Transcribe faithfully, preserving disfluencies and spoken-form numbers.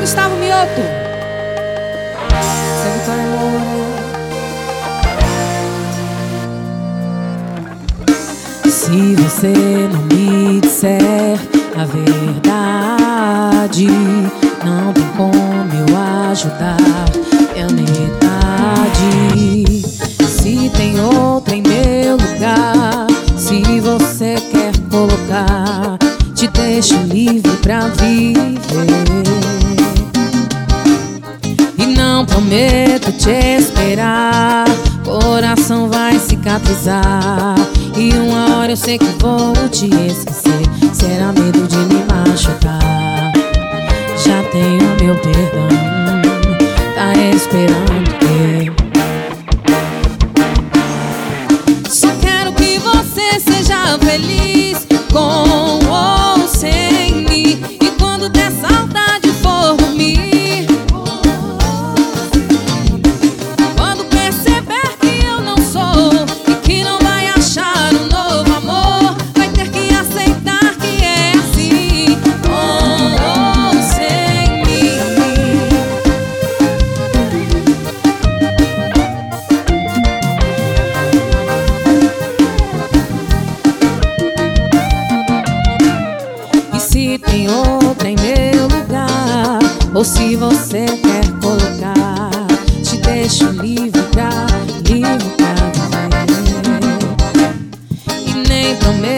Gustavo Mioto. Seu Vitória Moura. Se você não me disser a verdade, não tem como eu ajudar minha metade. Se tem outra em meu lugar, se você quer colocar, te deixo livre pra viver. E não prometo te esperar, coração vai cicatrizar. E uma hora eu sei que vou te esquecer. Será medo de me machucar? Já tenho meu perdão, tá esperando o quê? Só quero que você seja feliz, com ou sem mim. E quando der saudade for dormir, quando perceber que eu não sou e que não vai achar um novo amor, vai ter que aceitar que é assim, com ou sem mim. E se tem outra em meu lugar, ou se você quer colocar, te deixo livre pra, livre pra viver. E nem prometo